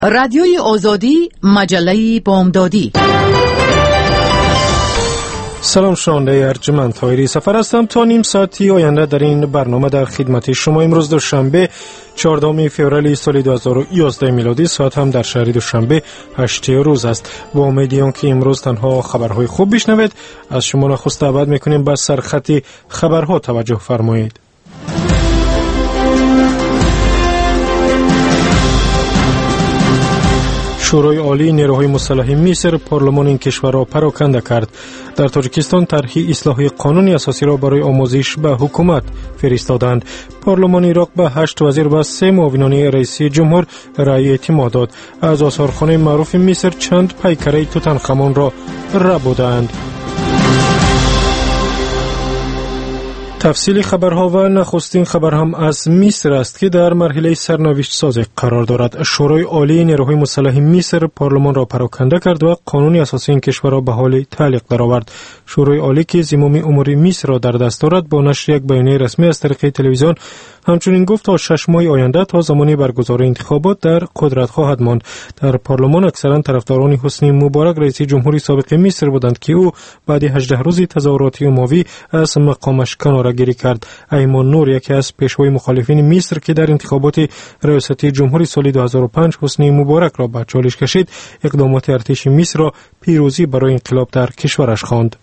رادیوی آزادی، مجله بامدادی. سلام، شنونده ارجمند طاهری سفر هستم. تا نیم ساعتی آینده در این برنامه در خدمت شما. امروز دوشنبه 14 فوریه سال 2011 میلادی، ساعت هم در شهر دوشنبه 8 روز است. با امید که امروز تنها خبرهای خوب بشنوید، از شما نخست دعوت میکنیم به سرخط خبرها توجه فرمایید. شورای عالی نیروهای مسلح مصر پارلمان این کشور را پراکنده کرد. در تاجیکستان طرح اصلاح قانون اساسی را برای آموزش به حکومت فرستادند. پارلمان عراق به 8 وزیر و 3 معاونان رئیس جمهور رأی اعتماد داد. از آثارخانه معروف مصر چند پیکره توتنخامون را ربودند. تفصیل خبرها و نخستین خبر هم از مصر است که در مرحله سرنوشت سازی قرار دارد. شورای عالی نیروهای مسلح مصر پارلمان را پراکنده کرد و قانون اساسی این کشور را به حال تعلیق درآورد. شورای عالی که زمام امور مصر را در دست دارد با نشر یک بیانیه رسمی از طریق تلویزیون همچنین گفت تا 6 ماه آینده تا زمان برگزاری انتخابات در قدرت خواهد ماند. در پارلمان اکثرا طرفداران حسنی مبارک رئیس جمهوری سابق مصر بودند که او بعد 18 روز تظاهرات عمومی از مقامش کناره‌گیری کرد. ایمان نور، یکی از پیشوای مخالفین مصر که در انتخابات ریاستی جمهوری سال 2005 حسنی مبارک را به چالش کشید، اقدامات ارتش مصر را پیروزی برای انقلاب در کشورش خواند.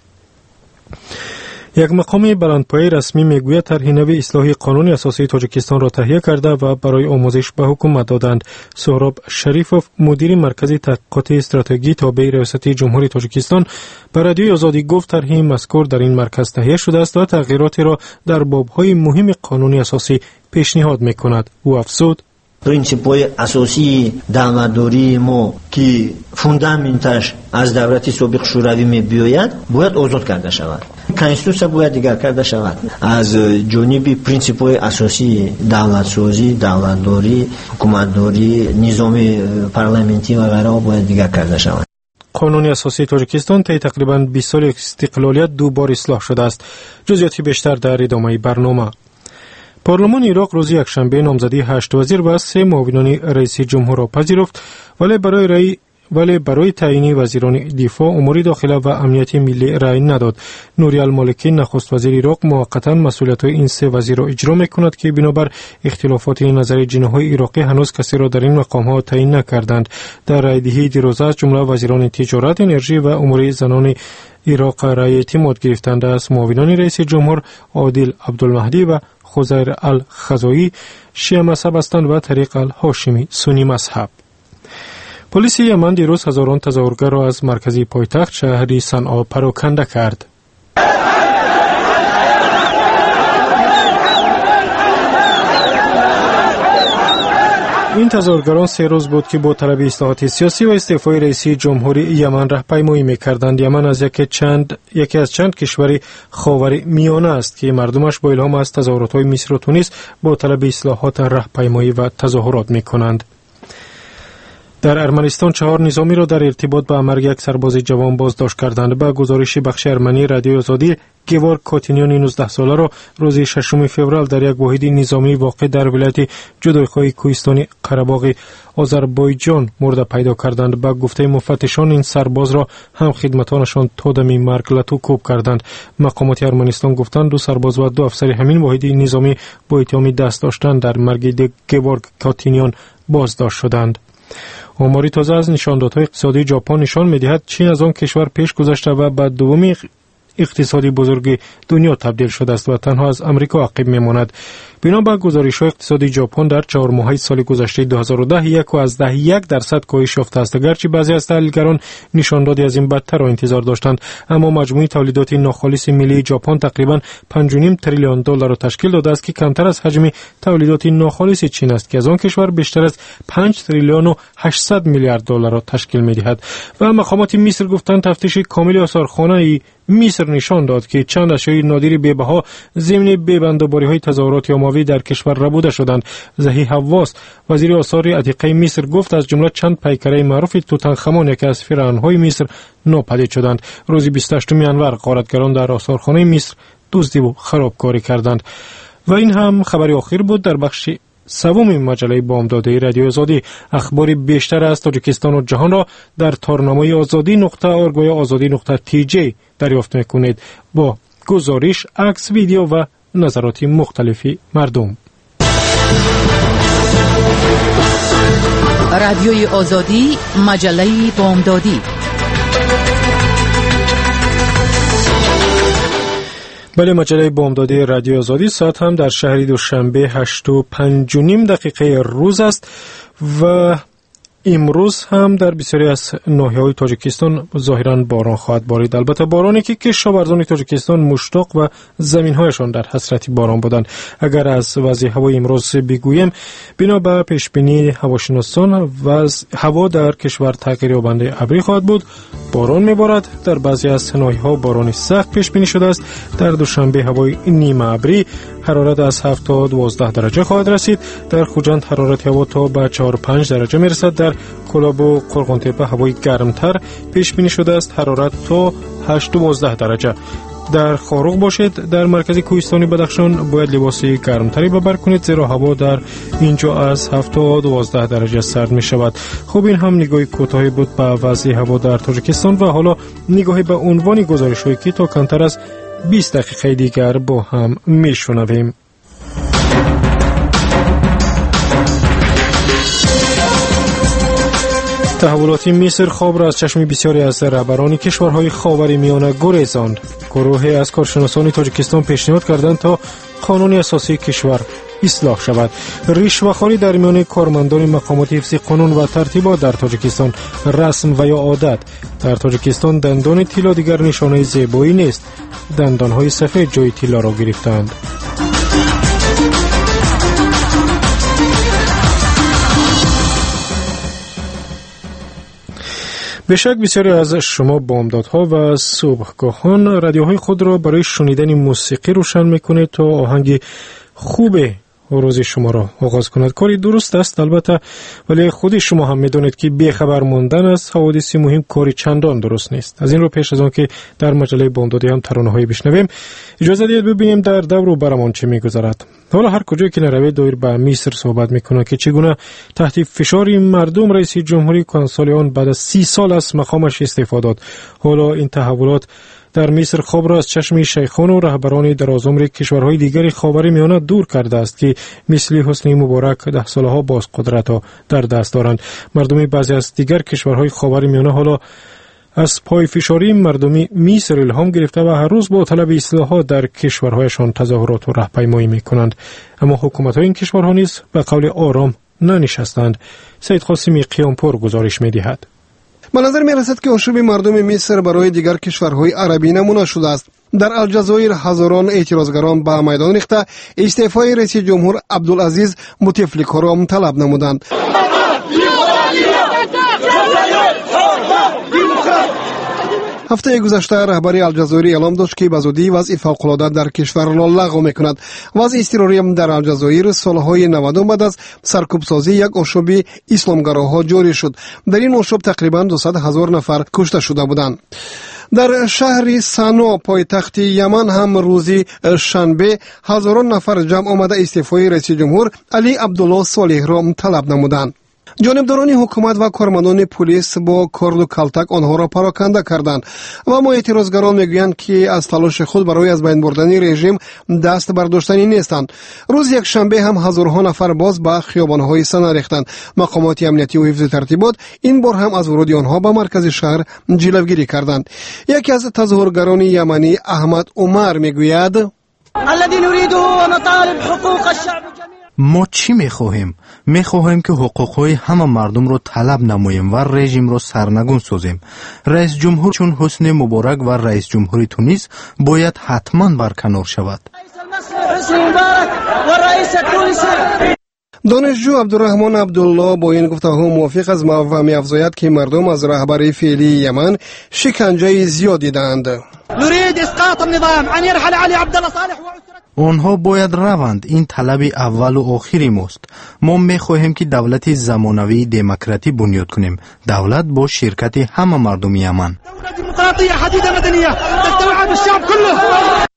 یک مقام بلندپایه رسمی میگوید طرح نوی اصلاح قانون اساسی تاجیکستان را تهیه کرده و برای آموزش به حکومت دادند. سهراب شریفوف، مدیر مرکز تحقیقات استراتژی تابع ریاست جمهوری تاجیکستان، به رادیوی آزادی گفت طرح مذکور در این مرکز تهیه شده است و تغییراتی را در باب‌های مهم قانون اساسی پیشنهاد می‌کند. او افزود: پرینسیپ‌های اساسی دولت‌داری ما که فوندامنتش از دولت سابق شوروی می‌باید باید آزاد کرده شود. کنستیتوسیا باید دیگر کرده شود. از جانب پرینسیپ‌های اساسی دولت‌سازی، دولت‌داری، حکومت‌داری، نظام پارلمانی و غیره باید دیگر کرده شود. قانون اساسی تاجیکستان طی تقریباً 20 سال استقلالیت 2 بار اصلاح شده است. جزئیاتی بیشتر در ادامه برنامه. پارلمان عراق روز یکشنبه نامزدی 8 وزیر و 3 معاونان رئیس جمهور را پذیرفت، ولی برای تعیین وزیران دفاع، امور داخله و امنیت ملی رأی نداد. نوری المالکی، نخست وزیر عراق، موقتا مسئولیت‌های این 3 وزیر را اجرا می‌کند که بنابر اختلافات نظری جناح‌های عراقی هنوز کسی را در این مقام‌ها تعیین نکردند. در رأی‌دهی دیروز از جمله وزیران تجارت، انرژی و امور زنان عراق رأی اعتماد گرفتند. از معاونان رئیس جمهور عادل عبدالمهدی و خزیر الخزایی شیعه مذهب هستند و طریق الهاشمی سنی مذهب. پلیس یمن دیروز هزاران تظاهرگر را از مرکزی پایتخت شهر صنعا پراکنده کرد. این تظاهرگران 3 روز بود که با طلب اصلاحات سیاسی و استعفای رئیس جمهوری یمن راهپیمایی می‌کردند. یمن از یکی از چند کشور خاور میانه است که مردمش با الهام از تظاهرات‌های مصر و تونس با طلب اصلاحات راهپیمایی و تظاهرات می‌کنند. در ارمنستان 4 نظامی را در ارتباط با مرگ یک سرباز جوان بازداشت کردند. به گزارش بخش ارمنی رادیوی آزادی، گیورگ کاتینیان 19 ساله را روز 6 فوریه در یک واحد نظامی واقع در ولایت جدایخواه کوهستانی قره‌باغ آذربایجان مرده پیدا کردند. به گفته مفتشان این سرباز را هم خدمتانشان تا دم مرگ لطو کردند. مقامات ارمنستان گفتند 2 سرباز و 2 افسر همین واحد نظامی با اتهام دست داشتن در مرگ گیورگ کاتینیان بازداشت شدند. آماری تازه از نشاندادهای اقتصادی ژاپن نشان می‌دهد چین از آن کشور پیش گذشته و به دومین اقتصادی بزرگ دنیا تبدیل شده است و تنها از امریکا عقب می‌ماند. بنا به گزارش‌های اقتصادی ژاپن در 4 ماهه سال گذشته 2010 1.1% کاهش یافته است، گرچه بعضی از تحلیلگران نشاندادی از این بدتر را انتظار داشتند. اما مجموع تولیدات ناخالص ملی ژاپن تقریباً 5.5 تریلیون دلار را تشکیل داده است که کمتر از حجم تولیدات ناخالص چین است که از آن کشور بیشتر از 5 تریلیون و 800 میلیارد دلار را تشکیل می‌دهد. و مقامات مصر گفتند تفتیش کامل آثارخانه مصر نشان داد که چند اشیاء نادر بی‌بها ضمن ببندآوری‌های تظاهرات عمومی در کشور ربوده شدند. زهی حواس، وزیر آثار عتیقه مصر، گفت از جمله چند پیکره معروف توتنخامون یکی از فرعون‌های مصر ناپدید شدند. روز 28 انور غارتگران در آثارخانه مصر دزدی و خرابکاری کردند. و این هم خبری آخر بود در بخش سوم مجله بامدادی رادیو آزادی. اخبار بیشتر از تاجیکستان و جهان را در تارنمای azadi.org/azadi.tj دریافت میکنید با گزارش، عکس، ویدیو و نظرات مختلفی مردم. رادیوی آزادی، مجله بامدادی. بله، مجله بامدادی رادیو آزادی ساعت هم در شهر دوشنبه 8:05 روز است و امروز هم در بسیاری از ناحیه‌های تاجیکستان ظاهراً باران خواهد بارید. البته بارانی که کشاورزان تاجیکستان مشتاق و زمین‌هایشان در حسرت باران بودند. اگر از وضع هوای امروز بگویم، بنا به پیشبینی هواشناسان هوا در کشور تغییر یابنده ابری خواهد بود. باران میبارد. در بعضی از ناحیه‌ها باران سخت پیش بینی شده است. در دوشنبه هوای نیمه ابری، حرارت از 7 تا 12 درجه خواهد رسید. در خوجند حرارت هوا تا به 4-5 درجه میرسد. در کلاب و قرغن‌تپه هوای گرمتر پیش بینی شده است، حرارت تا 8-12 درجه. در خاروق باشید، در مرکز کوهستانی بدخشان باید لباس گرمتری به بر کنید، زیرا هوا در اینجا از 7 تا 12 درجه سرد می شود. خب این هم نگاهی کوتاهی بود به وضع هوا در تاجیکستان و حالا نگاهی به عنوان گزارش‌هایی که تا کمتر از 20 دقیقه دیگر با هم میشنویم. تحولات مصر خواب را از چشم بسیاری از رهبران کشورهای خاورمیانه گریزاند. گروهی از کارشناسان تاجیکستان پیشنهاد کردند تا قانون اساسی کشور اصلاح شود. رشوه‌خواری در میان کارمندان مقامات حفظ قانون و ترتیبات در تاجیکستان رسم و یا عادت. در تاجیکستان دندان طلا دیگر نشانه زیبایی نیست. دندان‌های سفید جای طلا را گرفتند. بشک بسیاری از شما بامدادها و صبحگاهان رادیوهای خود را برای شنیدن موسیقی روشن میکنید تا آهنگ خوب روز شما را آغاز کند. کاری درست است البته، ولی خود شما هم میدونید که بی‌خبر ماندن از حوادث مهم کاری چندان درست نیست. از این رو پیش از آن که در مجله بامدادی هم ترانه‌هایی بشنویم، اجازه دهید ببینیم در دور و برمان چه میگذرد. حالا هر کجایی که نروید دایر به مصر صحبت میکنه که چگونه تحت فشار مردم رئیس جمهوری کنسولیان بعد از 30 سال از مقامش استعفا داد. حالا این تحولات در مصر خواب را از چشم شیخان و رهبران درازعمر کشورهای دیگر خاورمیانه دور کرده است که مثل حسنی مبارک 10 سالها باز قدرت را در دست دارند. مردم بعضی از دیگر کشورهای خاورمیانه حالا از پای فشاری مردمی مصر الهام گرفته و هر روز با طلب اصلاحات در کشورهایشان تظاهرات و راهپیمایی میکنند. اما حکومت‌های این کشورها نیز به قول آرام ننشستند. سید قاسمی قیامپور گزارش می‌دهد. به نظر می رسد که آشوب مردم مصر برای دیگر کشورهای عربی نمونه شده است. در الجزایر هزاران اعتراضگران به میدان ریخته استعفای رئیس جمهور عبدالعزیز بوتفلیکا را طلب نمودند. هفته گذشته رهبر الجزایر اعلام داشت که به زودی وضع فوق‌العاده در کشور را لغو می‌کند. وضع اضطراری در الجزایر سالهای 90 بعد از سرکوبسازی یک آشوب اسلامگراها جاری شد. در این آشوب تقریباً 200,000 نفر کشته شده بودند. در شهر سنا پایتخت یمن هم روزی شنبه هزاران نفر جمع آمده استعفای رئیس جمهور علی عبدالله صالح را طلب نمودند. جانبداران حکومت و کارمندان پلیس با کرد و کلتک آنها را پراکنده کردند و ما اعتراضگران میگویند که از تلاش خود برای از بین بردن رژیم دست برداشتنی نیستند. روز یک شنبه هم هزارها نفر باز به خیابان‌های سنا ریختند. مقامات امنیتی و حفظ ترتیبات این بار هم از ورود آنها به مرکز شهر جلوگیری کردند. یکی از تظاهرگران یمنی احمد عمر میگوید الذي نريده ونطالب حقوق الشعب. ما چی میخواهیم؟ میخواهیم که حقوقهای همه مردم رو طلب نماییم و رژیم رو سرنگون سازیم. رئیس جمهور چون حسنی مبارک و رئیس جمهوری تونس باید حتما برکنار شود. دانشجو عبدالرحمن عبدالله با این گفته‌ها موافق است و می‌افزاید که مردم از رهبر فعلی یمن شکنجه زیاد دیدند. نريد اسقاط النظام ان يرحل علي عبد الله صالح. آنها باید روند. این طلب اول و آخری ماست. ما میخواهیم که دولت زمانوی دموکراتی بنیاد کنیم. دولت با شرکت همه مردم یمن.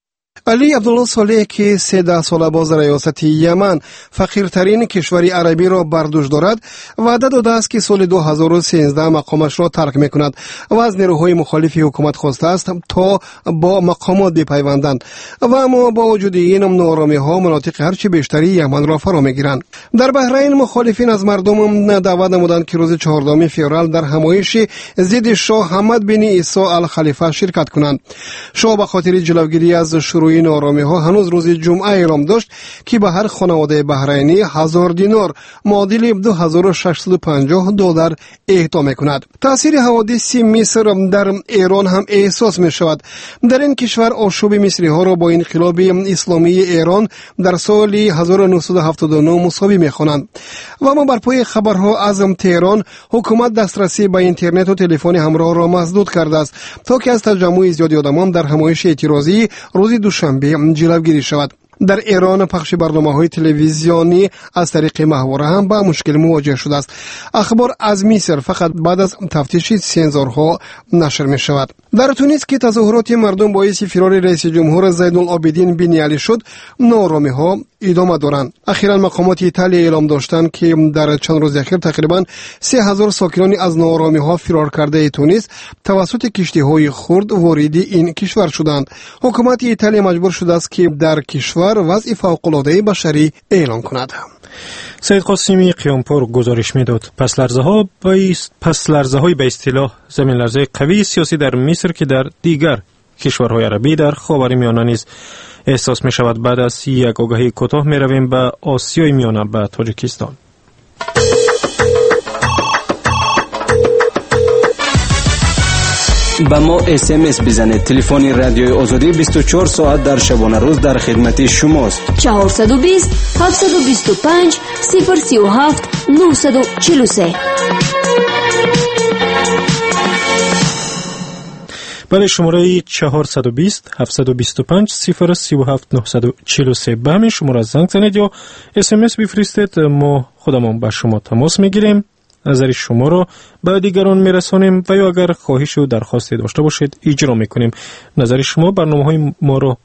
علی عبدالله صالح که 13 سال باز ریاست یمن فقیرترین کشور عربی را بر دوش دارد وعده داده است که سال 2013 مقامش را ترک میکند و از نیروهای مخالف حکومت خواسته است تا با مقامات بپیوندند و اما با وجود این ناآرامی ها مناطق هرچی بیشتری یمن را فرا میگیرند. در بحرین مخالفین از مردم دعوت نمودند که روز 14 فوریه در همایش ضد شاه حمد بن عیسی الخلیفه شرکت کنند. شاه به خاطر جلوگیری از شروع ناآرامی ها هنوز روز جمعه اعلام داشت که به هر خانواده بحرینی 1000 دینار معادل $2650 اهدا میکند. تاثیر حوادث مصر در ایران هم احساس می شود. در این کشور آشوب مصری ها را با انقلاب اسلامی ایران در سال 1979 مساوی می خوانند. و اما بر پای خبرها از تهران حکومت دسترسی به اینترنت و تلفن همراه را مسدود کرده است تا که از تجمع زیادی آدمان در همایش اعتراضی روز دوشنبه جلوگیری شود. در ایران پخش برنامه‌های تلویزیونی از طریق ماهواره هم با مشکل مواجه شده است. اخبار از مصر فقط بعد از تفتیش سنسورها نشر می شود. در تونس که تظاهرات مردم باعث فرار رئیس جمهور زینالعابدین بن علی شد، ناآرامی‌ها ادامه دارند. اخیراً مقامات ایتالیا اعلام داشتند که در چند روز اخیر تقریباً 3000 ساکنان از ناآرامی‌ها فرار کرده تونس توسط کشتی‌های خرد وارد این کشور شدند. حکومت ایتالیا مجبور شده است که در کشور وضع فوق‌العاده بشری اعلان کند. سید قاسمی قیامپور گزارش میداد. پس لرزه های به اصطلاح زمین لرزه قوی سیاسی در مصر که در دیگر کشورهای عربی در خاورمیانه نیز احساس می شود. بعد از یک آگاهی کوتاه می رویم به آسیای میانه، به تاجیکستان. با ما SMS بزنید. تلفن رادیوی آزادی 24 ساعت در شبانه روز در خدمت شماست. 420 725 037 943. بله، شماره 420 725 037 943 به همین شماره زنگ زنید یا SMS بفرستید. ما خودمون با شما تماس میگیریم، نظر شما رو به دیگران میرسانیم و یا اگر خواهش و درخواستی داشته باشید اجرا میکنیم. نظر شما برنامه‌های ما رو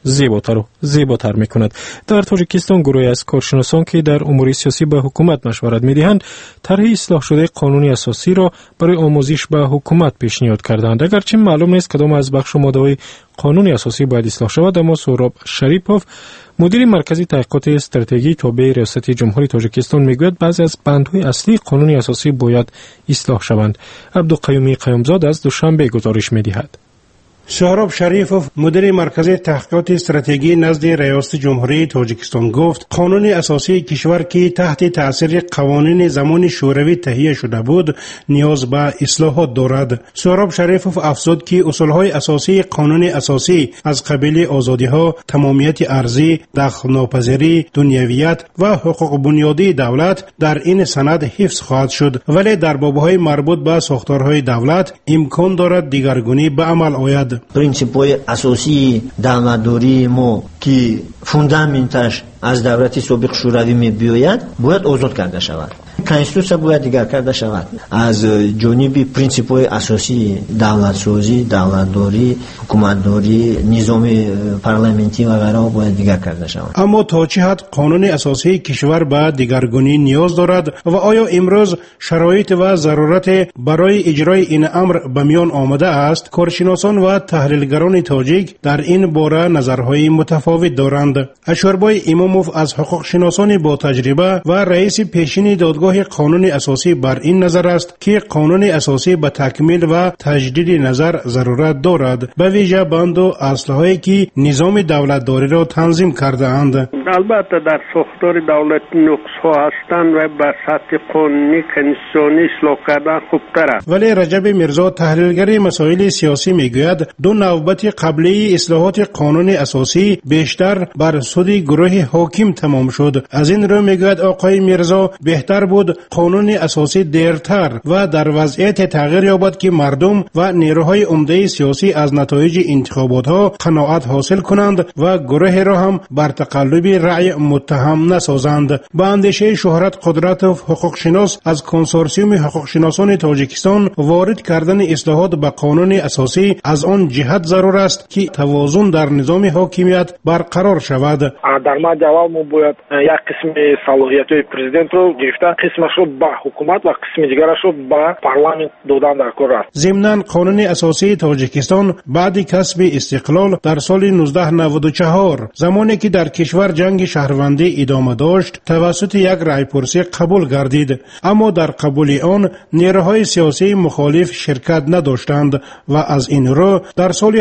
زیباتر میکند. در تاجیکستان گروهی از کارشناسان که در امور سیاسی به حکومت مشورت میدهند طرح اصلاح شده قانون اساسی را برای آموزش به حکومت پیشنهاد کردند. اگرچه معلوم نیست کدام از بخش و ماده‌های قانون اساسی باید اصلاح شود، اما سهراب شریپوف مدیر مرکزی تحقیقات استراتژی تابع ریاست جمهوری تاجیکستان میگوید بعضی از بندهای اصلی قانون اساسی باید اصلاح شوند. عبدالقیومی قیومزاد از دوشنبه گزارش میدهد. سهراب شریفوف مدیر مرکز تحقیقات استراتژی نزد ریاست جمهوری تاجیکستان گفت قانون اساسی کشور که تحت تاثیر قوانین زمان شوروی تهیه شده بود نیاز به اصلاحات دارد. سهراب شریفوف افزود که اصولهای اساسی قانون اساسی از قبیل آزادی‌ها، تمامیت ارضی، دخل‌ناپذیری، دنیویت و حقوق بنیادی دولت در این سند حفظ خواهد شد، ولی در بابهای مربوط به ساختارهای دولت امکان دارد دیگرگونی به عمل آید. پرینسیپ‌های اساسی دولت‌داری ما که فوندامنتش از دولت سابق شوروی می‌باید آزاد کرده شود. کنستیتوسیا باید دیگر کرده شود. از جانب پرینسیپ‌های اساسی دولت‌سازی، دولت‌داری، حکومت‌داری، نظام پارلمانتی و غیره باید دیگر کرده شود. اما تا چه حد قانون اساسی کشور به دیگرگونی نیاز دارد و آیا امروز شرایط و ضرورت برای اجرای این امر به میان آمده است؟ کارشناسان و تحلیلگران تاجیک در این باره نظرهای متفاوت دارند. اشوربای اماموف از حقوق شناسان با تجربه و رئیس پیشین دادگاه قانون اساسی بر این نظر است که قانون اساسی به تکمیل و تجدید نظر ضرورت دارد، به ویژه بند و اصلهایی که نظام دولتداری را تنظیم کرده اند. البته در ساختار دولت نقص‌ها هستند و به سطح قانونی کنستیتوشنی اصلاح کردن خوبتر است. ولی رجب میرزا تحلیلگر مسائل سیاسی میگوید دو نوبت قبلی اصلاحات قانون اساسی بیشتر بر سود گروه حاکم تمام شد. از این رو میگوید آقای میرزا بهتر بود بود قانون اساسی دیرتر و در وضعیت تغییر یابد که مردم و نیروهای عمده سیاسی از نتایج انتخابات ها قناعت حاصل کنند و گروه را هم بر تقلب رأی متهم نسازند. با اندیشه شهرت قدرتوف حقوقشناس از کنسورسیوم حقوقشناسان تاجیکستان وارد کردن اصلاحات به قانون اساسی از آن جهت ضرور است که توازن در نظام حاکمیت برقرار شود. در مجموع ما باید یک قسم صلاحیت‌های پرزیدنت رو گرفته، قسمش رو به حکومت و قسم دیگرش رو به پارلمان دادن در کار است. ضمناً قانون اساسی تاجیکستان بعد کسب استقلال در سال 1994 زمانی که در کشور جنگ شهروندی ادامه داشت توسط یک رایپرسی قبول گردید، اما در قبول آن نیروهای سیاسی مخالف شرکت نداشتند و از این رو در سال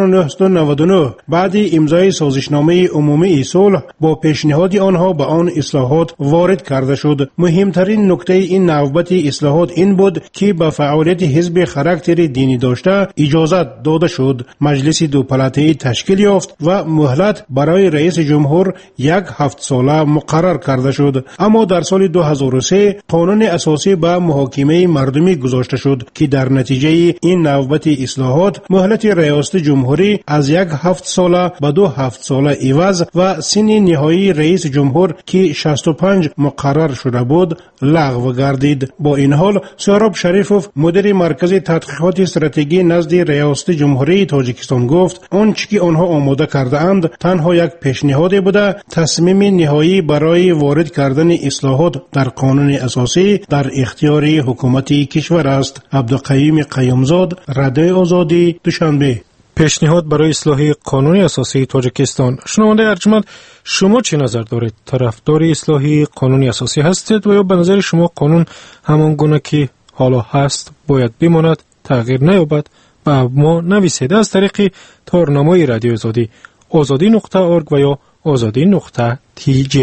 1999 بعد امضای سازشنامه عمومی صلح با پیشنهاد آنها به آن اصلاحات وارد کرده شد. مهمترین نکته این نوبت اصلاحات این بود که به فعالیت حزب خاراکتر دینی داشته اجازت داده شد. مجلس دو پلاته‌ای تشکیل یافت و مهلت برای رئیس جمهور 7 ساله مقرر کرده شد. اما در سال 2003 قانون اساسی به محاکمه مردمی گذاشته شد که در نتیجه این نوبت اصلاحات مهلت ریاست جمهوری از 7 ساله به 2 ساله عوض و سن نهایی رئیس جمهور که 65 مقرر شده بود لغو گردید. با این حال سهراب شریفوف مدیر مرکز تحقیقات استراتژی نزد ریاست جمهوری تاجیکستان گفت آنچه که آنها آماده کرده اند تنها یک پیشنهاد بوده، تصمیم نهایی برای وارد کردن اصلاحات در قانون اساسی در اختیار حکومت کشور است. عبدالقیوم قیومزاد، رادیو آزادی، دوشنبه. پیشنهاد برای اصلاح قانون اساسی تاجیکستان. شنونده ارجمند، شما چه نظر دارید؟ طرفدار اصلاح قانون اساسی هستید و یا به نظر شما قانون همان گونه که حالا هست باید بماند، تغییر نیابد؟ با ما نویسید از طریق تارنامه رادیو آزادی azadi.org و یا azadi.tj.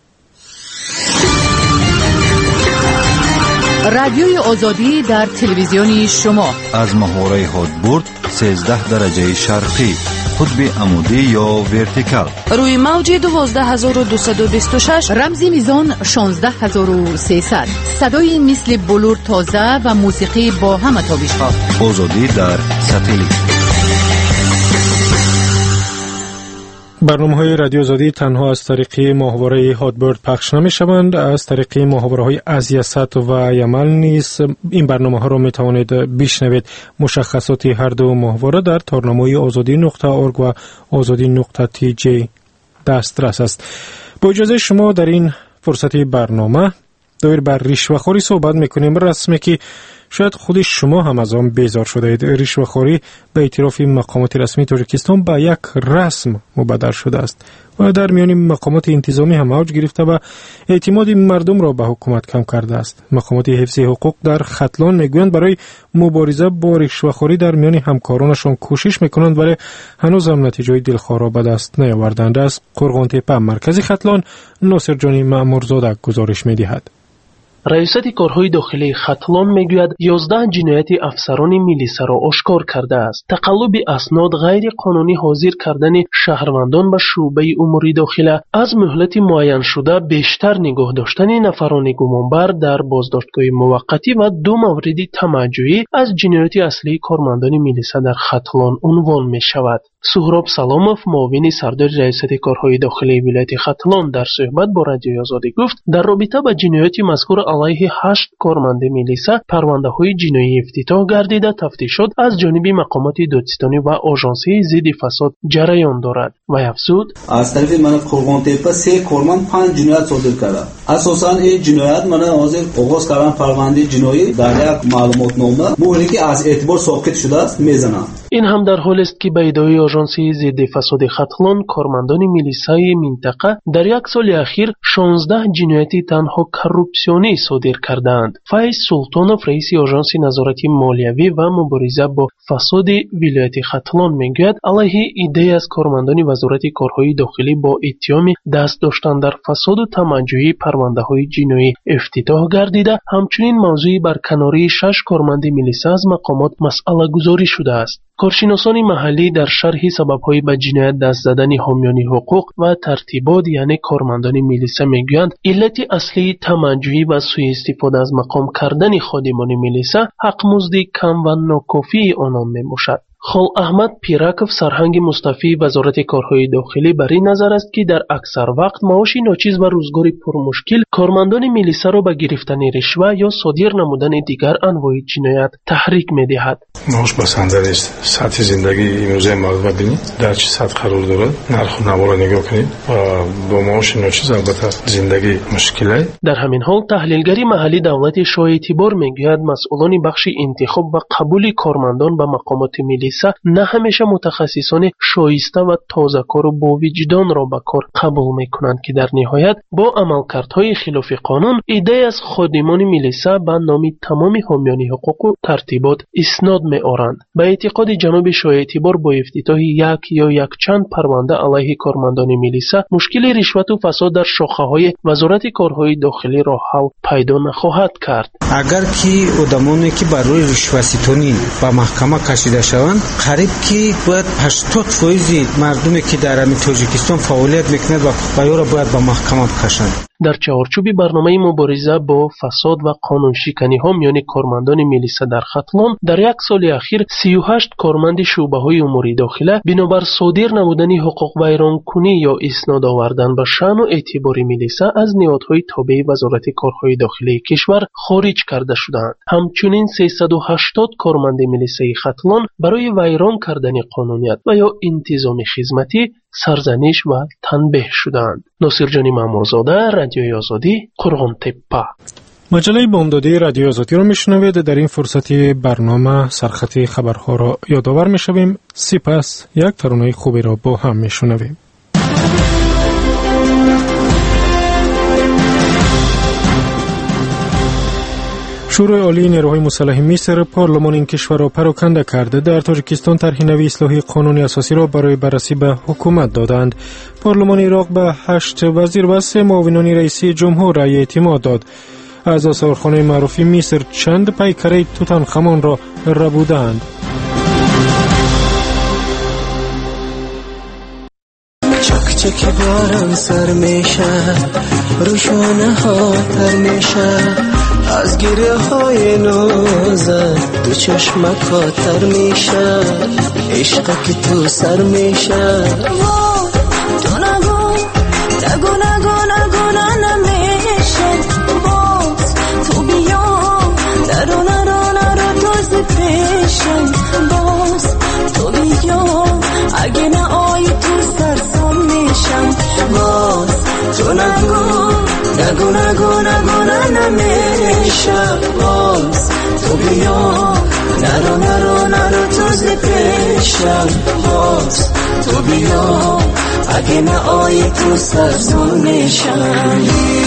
رادیوی آزادی در تلویزیونی شما از محوره هادبورد 13 درجه شرقی، قطب عمودی یا ورتیکال، روی موج 12226، رمزی میزان 16300، صدای مثل بلور تازه و موسیقی با همه تابش‌ها. آزادی در ساتلیت. برنامه‌های رادیو آزادی تنها از طریق ماهواره هادبرد پخش نمی‌شوند، از طریق ماهواره‌های ازیست و یمن نیز این برنامه‌ها را می‌توانید بشنوید. مشخصات هر دو ماهواره در تارنامه azadi.org و azadi.tj دسترس است. با اجازه شما در این فرصت برنامه دایر بر رشوه‌خوری صحبت می‌کنیم، رسمی که شاید خود شما هم از آن بیزار شده اید. رشوه‌خوری به اعتراف مقامات رسمی تاجیکستان به یک رسم مبدل شده است و در میان مقامات انتظامی هم اوج گرفته و اعتماد مردم را به حکومت کم کرده است. مقامات حفظ حقوق در ختلان میگویند برای مبارزه با رشوه‌خوری در میان همکارانشان کوشش میکنند ولی هنوز هم نتیجه دلخواه را به دست نیاوردند. از قرغانتپه مرکز ختلان ناصر جانی مأمورزاده گزارش میدهد. ریاست کارهای داخلی ختلان میگوید 11 جنایت افسران میلیسا را آشکار کرده است. تقلب اسناد، غیر قانونی حاضر کردن شهروندان به شعبه امور داخله، از مهلت معین شده بیشتر نگاه داشتن نفران گمانبر در بازداشتگاه موقتی و 2 مورد تمجعی از جنایت اصلی کارمندان میلیسا در ختلان عنوان می شود. سهراب سلاموف، معاون سردار ریاست کارهای داخلی ولایت ختلان، در صحبت با رادیو آزادی گفت در رابطه با جنایت مذکور علیه 8 کارمند میلیسا پرونده‌های جنایی افتتاح گردیده تفتیشات از جانب مقامات دادستانی و آژانسی ضد فساد جریان دارد و افزود از طرف من قرغانتپه 3 کارمند 5 جنایت صادر کرده. اساساً این جنایت من حاضر آغاز کردن پرونده جنایی در یک معلوماتنامه موردی که از اعتبار ساقط شده است میزنند. این هم در حالی است که به ادعای آژانسی ضد فساد ختلان کارمندان میلیسای منطقه در یک سال اخیر 16 جنایت تنها کروپسیونی صادر کردند. فیض سلطانوف، رئیس آژانس نظارت مالیوی و مبارزه با فساد ولایت ختلان میگوید علیه ایده از کارمندان وزارت کارهای داخلی با اتهام دست داشتن در فساد و تمجعی پرونده‌های جنایی افتتاح گردیده، همچنین موضوع برکناری 6 کارمند میلیسا از مقامات مسئله گذاری شده است. کارشناسان محلی در شرح سبب‌های به جنایت دست زدن حامیان حقوق و ترتیبات یعنی کارمندان میلیسا میگویند علت اصلی تمنجویی و سوء استفاده از مقام کردن خادمان میلیسا حقمزد کم و ناکافی آنان میباشد. خال احمد پیرکов سرهنگ مستعفی وزارت کارهای داخلی بر این نظر است که در اکثر وقت معاش ناچیز و روزگار پرمشکل کارمندان میلیسا را به گرفتن رشوه یا صادر نمودن دیگر انواع جنایت تحریک می‌دهد. معاش بسنده نیست. سطح زندگی امروزه مردم ببینید در چه سطح قرار دارد. نرخ و نما را نگاه کنید و با معاش ناچیز البته زندگی مشکله. در همین حال تحلیلگری محلی دولت شاه اعتبار میگوید مسئولان بخش انتخاب و قبول کارمندان به مقامات میلیسا نه همیشه متخصصان شایسته و تازه‌کار و با وجدان را به کار قبول میکنند که در نهایت با عملکردهای خلاف قانون ایده از خادمان میلیسا به نام تمام حامیان حقوق و ترتیبات اسناد می‌آورند. به اعتقاد جناب شاه اعتبار با افتتاح یک یا یک چند پرونده علیه کارمندان میلیسا مشکل رشوت و فساد در شاخه‌های وزارت کارهای داخلی را حل پیدا نخواهد کرد. اگر که آدمانی که بر روی رشوه‌ستانی به محکمه کشیده شوند قریب که باید 80% مردمی که در تاجیکستان فعالیت میکنند و یا را باید به محکمه بکشند. در چارچوب برنامه مبارزه با فساد و قانون شکنی ها میان کارمندان میلیسا در ختلان در یک سال اخیر 38 کارمند شعبه های امور داخله بنابر صادر نمودن حقوق ویران کنی یا اسناد آوردن به شأن و اعتبار میلیسا از نهادهای تابع وزارت کارهای داخلی کشور خارج کرده شدند. همچنین 380 کارمند میلیسای ختلان برای ویران کردن قانونیت و یا انتظام خدمتی سرزنش و تنبیه شدند. ناصرجانی مامورزاده، رادیوی آزادی، قرغان تپه. مجله بامدادی رادیوی آزادی را میشنوید. در این فرصت برنامه سرخط خبرها را یادآور میشویم. سپس یک ترانه خوبی را با هم میشنویم. شورای عالی نیروهای مسلح مصر پارلمان این کشور را پراکنده کرده. در تاجیکستان طرح نوی اصلاحی قانون اساسی را برای بررسی به حکومت دادند. پارلمان عراق به 8 وزیر و 3 معاونان رئیس جمهور رأی اعتماد داد. اعضا سوارخانه معروفی مصر چند پیکره توتنخمون را ربودند. چک باران سر میشه، روشونه ها تر میشه، از گریه های نازت دو چشمک ها تر میشه، عشق که تو سر میشه. تو نگو نگو نگو نگو نمیشه، باز تو بیا نرو نرو نرو دوز پیشم، باز تو بیا اگه نه آی تو سرسام میشم، باز تو نگو نگو نگو نگو نمیشه، باز تو بیا نرو نرو نرو توز پیشم، باز تو بیا اگه نه آی تو سرسام میشم.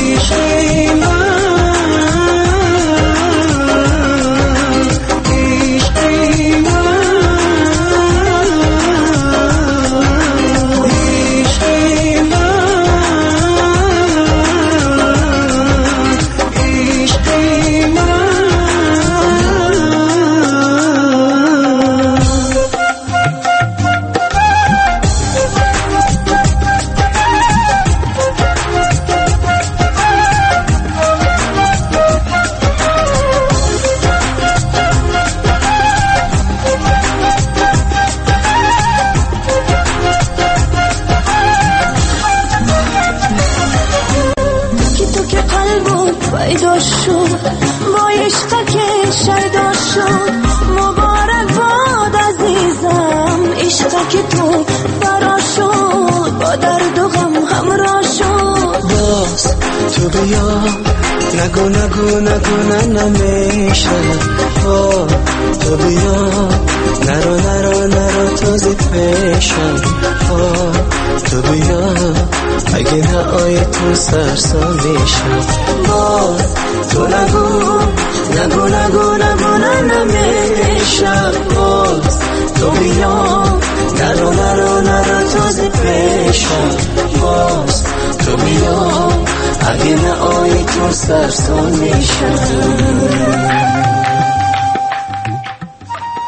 نگو نگو نگو نمیشه، تو بیا نرو نرو نرو توز پیشم، تو بیا اگه نه آی تو سرسام میشم، باز تو نگو نگو نگو نگو نمیشه، باز تو بیا نرو نرو نرو توز پیشم، باز تو بیا اگه نه آی تو سرسام میشم.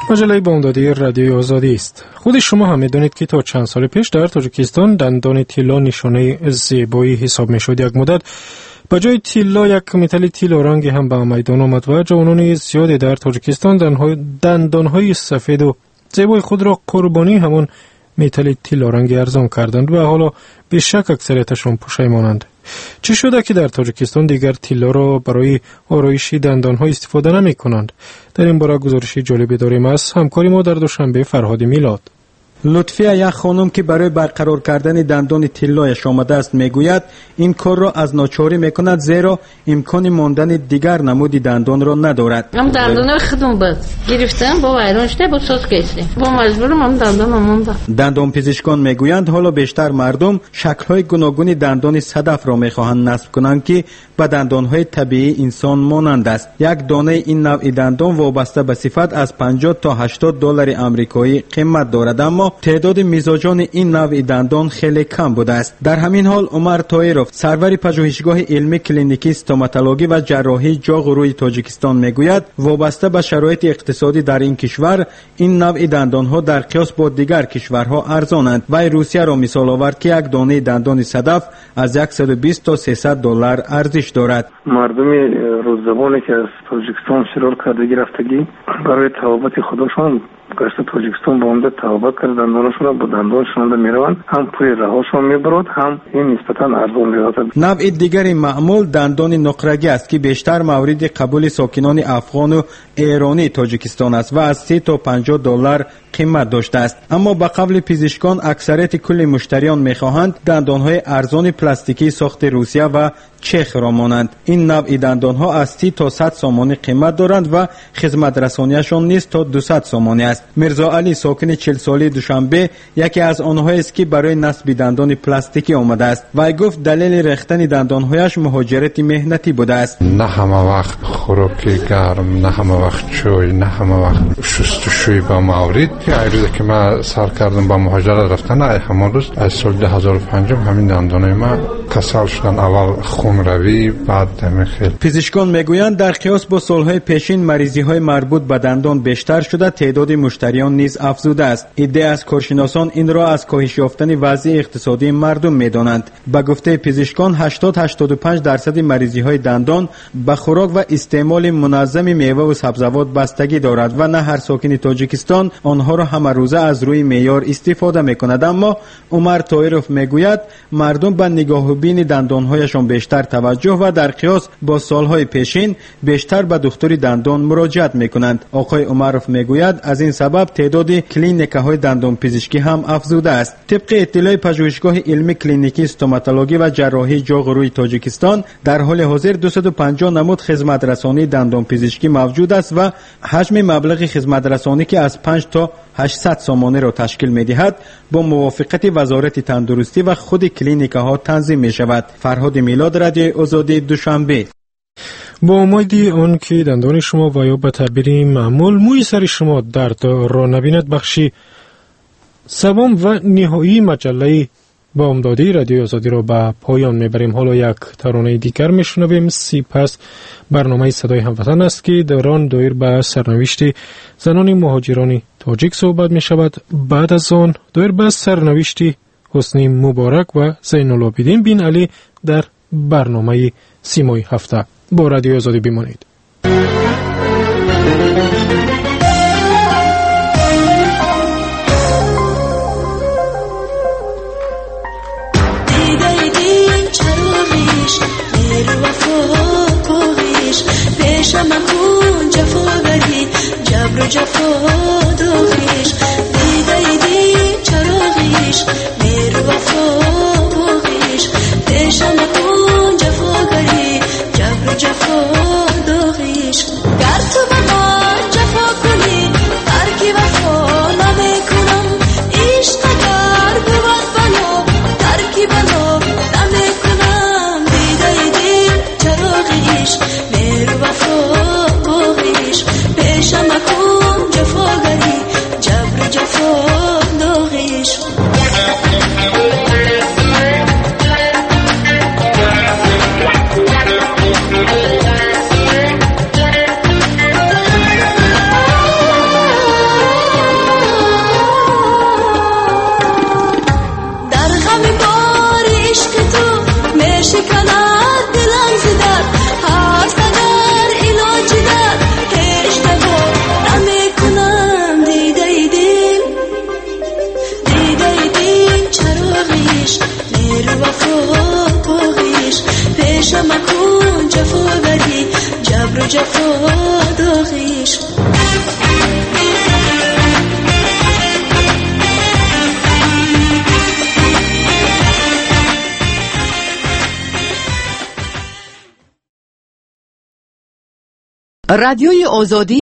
مجله بامدادی رادیوی آزادی است. خود شما هم می‌دانید که تا چند سال پیش در تاجیکستان دندان طلا نشانه زیبایی حساب می‌شد. یک مدت به جای طلا یک متل طلا رنگی هم به میدان آمد و جوانان زیادی در تاجیکستان دندانهای سفید و زیبای خود را قربانی همون متل طلا رنگی ارزان کردند و حالا به شک اکثریتشان پشیمانند. چه شده که در تاجیکستان دیگر طلا را برای آرایش دندانها استفاده نمی کنند؟ در این باره گزارشی جالبی داریم از همکاری ما در دوشنبه فرهاد میلاد. لطفیه یک خانم که برای برقرار کردن دندان طلایش آمده است میگوید این کار را از ناچاری میکند زیرا امکان ماندن دیگر نمودی دندان را ندارد. من دندان خودم بود گرفتم با ویران شده با سوت کشیدم با مجبورم هم دندان مونده. دندان پزشکان میگویند حالا بیشتر مردم شکل‌های گوناگون دندان صدف را میخواهند نصب کنند که به دندان‌های طبیعی انسان مانند است. یک دانه این نوع دندان وابسته به صفت از 50 تا 80 دلار آمریکایی قیمت دارد، اما تعداد میزاجان این نوع دندان خیلی کم بوده است. در همین حال عمر طایروف سرور پژوهشگاه علمی کلینیکی استوماتولوژی و جراحی جاغ و روی تاجیکستان میگوید وابسته به شرایط اقتصادی در این کشور این نوع دندان‌ها در قیاس با دیگر کشورها ارزانند و روسیه را مثال آورد که یک دانه دندان صدف از 120 تا 300 دلار ارزش دارد. مردم روزگاری که از تاجیکستان فرار کردگی رفتگی برای توابط خودشان گشت تاجیکستان با عمده توابط کرده دندانشون با دندانشون میروند، هم پول رهاشون میبرد هم این نسبتا ارزان میاد. نوع دیگری معمول دندان نقرگی است که بیشتر مورد قبول ساکنان افغان و ایرانی تاجیکستان است و از 30 تا 50 دلار قیمت داشته است، اما به قول پزشکان اکثریت کل مشتریان میخواهند دندانهای ارزان پلاستیکی ساخت روسیه و چخ را مانند. این نوع دندانها از 30 تا 100 سامانی قیمت دارند و خدمت رسانیشان نیز تا 200 سامانی است. میرزا علی ساکن 40 ساله دوشنبه یکی از آنهایی است که برای نصب دندان پلاستیکی آمده است و گفت دلیل ریختن دندانهایش مهاجرت مهنتی بوده است. نه همه وقت خوراک گرم، نه همه وقت چای، نه همه وقت شستشوی با مورد که ایروزه که من سر کردم با مهاجرت رفتن همون روز از سال 2005 همین دندانای من کسل شدن، اول خون روی بعد دم خیل. پزشکان میگویند در قیاس با سالهای پیشین مریضی های مربوط به دندان بیشتر شده، تعداد مشتریان نیز افزوده است. عده از کارشناسان این را از کاهش یافتن وضع اقتصادی مردم میدانند. به گفته پزشکان 80-85% مریضی های دندان به خوراک و استعمال منظم میوه و سبزیجات بستگی دارد و نه هر ساکن تاجیکستان آنها را همه روزه از روی معیار استفاده میکند. اما عمر طایروف میگوید مردم به نگاه و بین دندانهایشان بیشتر توجه و در قیاس با سالهای پیشین بیشتر به دکتر دندان مراجعت میکنند. آقای عمروف میگوید از این سبب تعداد کلینیک‌های دندان پزشکی هم افزوده است. طبق اطلاع پژوهشگاه علمی کلینیکی استوماتولوژی و جراحی جاغ و روی تاجیکستان در حال حاضر 250 نمود خدمت رسانی دندان پزشکی موجود است و حجم مبلغ خدمت رسانی که از 5 تا 800 سامانه را تشکیل می‌دهد با موافقت وزارت تندرستی و خود کلینیک‌ها تنظیم می‌شود. فرهاد میلاد، رادیو آزادی، دوشنبه. با امید آن که دندان شما و یا به تعبیر معمول موی سر شما درد را نبیند، بخشی سوم و نهایی مجله بامدادی رادیو آزادی را به پایان میبریم. حالا یک ترانه دیگر میشنویم. سپس برنامه صدای هموطن است که در آن دایر به سرنوشت زنان مهاجران تاجیک صحبت می شود. بعد از آن دایر به سرنوشت حسنی مبارک و زین العابدین بن علی در برنامه سیمای هفته. با رادیو آزادی بمانید. جفا دوغیش دیدی چراغیش میر وفا بوغیش پیشم کن جفاگری جفا دوغیش گر تو به من جفا کنی ترکی وفا نمیکنم عشق اگر بود بنا ترکی بنا نمیکنم دیدی چراغیش میر وفا بوغیش پیشم کن جفا رادیوی آزادی